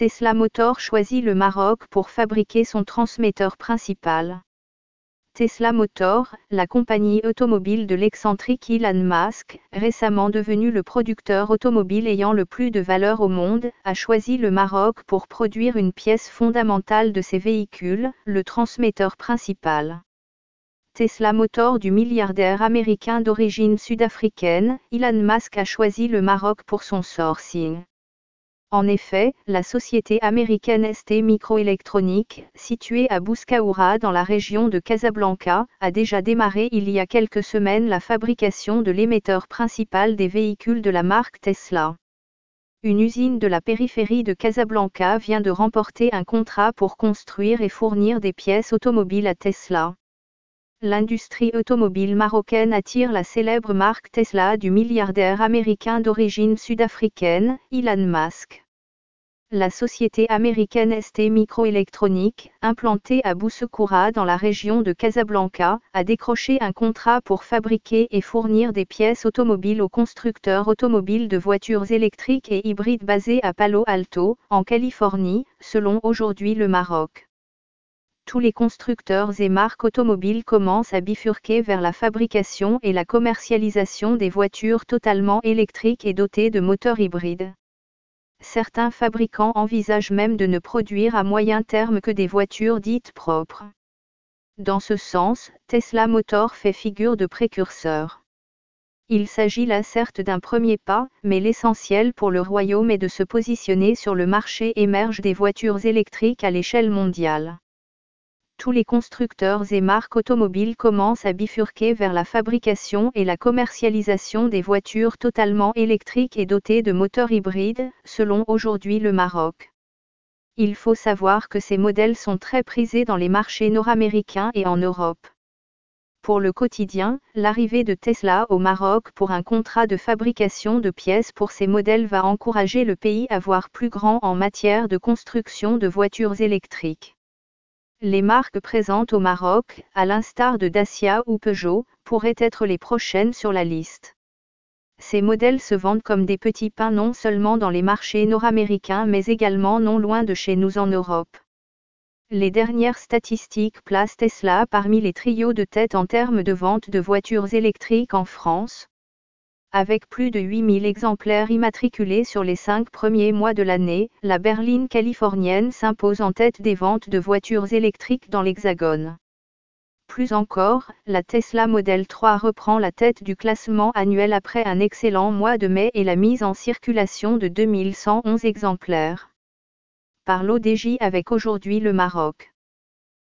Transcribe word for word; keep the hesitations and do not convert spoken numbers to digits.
Tesla Motors choisit le Maroc pour fabriquer son transmetteur principal. Tesla Motors, la compagnie automobile de l'excentrique Elon Musk, récemment devenu le producteur automobile ayant le plus de valeur au monde, a choisi le Maroc pour produire une pièce fondamentale de ses véhicules, le transmetteur principal. Tesla Motors du milliardaire américain d'origine sud-africaine, Elon Musk a choisi le Maroc pour son sourcing. En effet, la société américaine S T Microelectronics, située à Bouskaoura dans la région de Casablanca, a déjà démarré il y a quelques semaines la fabrication de l'émetteur principal des véhicules de la marque Tesla. Une usine de la périphérie de Casablanca vient de remporter un contrat pour construire et fournir des pièces automobiles à Tesla. L'industrie automobile marocaine attire la célèbre marque Tesla du milliardaire américain d'origine sud-africaine, Elon Musk. La société américaine S T Microelectronics, implantée à Bouskoura dans la région de Casablanca, a décroché un contrat pour fabriquer et fournir des pièces automobiles aux constructeurs automobiles de voitures électriques et hybrides basés à Palo Alto, en Californie, selon Aujourd'hui le Maroc. Tous les constructeurs et marques automobiles commencent à bifurquer vers la fabrication et la commercialisation des voitures totalement électriques et dotées de moteurs hybrides. Certains fabricants envisagent même de ne produire à moyen terme que des voitures dites propres. Dans ce sens, Tesla Motors fait figure de précurseur. Il s'agit là certes d'un premier pas, mais l'essentiel pour le royaume est de se positionner sur le marché émerge des voitures électriques à l'échelle mondiale. Tous les constructeurs et marques automobiles commencent à bifurquer vers la fabrication et la commercialisation des voitures totalement électriques et dotées de moteurs hybrides, selon Aujourd'hui le Maroc. Il faut savoir que ces modèles sont très prisés dans les marchés nord-américains et en Europe. Pour le quotidien, l'arrivée de Tesla au Maroc pour un contrat de fabrication de pièces pour ces modèles va encourager le pays à voir plus grand en matière de construction de voitures électriques. Les marques présentes au Maroc, à l'instar de Dacia ou Peugeot, pourraient être les prochaines sur la liste. Ces modèles se vendent comme des petits pains non seulement dans les marchés nord-américains mais également non loin de chez nous en Europe. Les dernières statistiques placent Tesla parmi les trios de tête en termes de vente de voitures électriques en France. Avec plus de huit mille exemplaires immatriculés sur les cinq premiers mois de l'année, la berline californienne s'impose en tête des ventes de voitures électriques dans l'Hexagone. Plus encore, la Tesla Model trois reprend la tête du classement annuel après un excellent mois de mai et la mise en circulation de deux mille cent onze exemplaires. Par l'O D J avec Aujourd'hui le Maroc.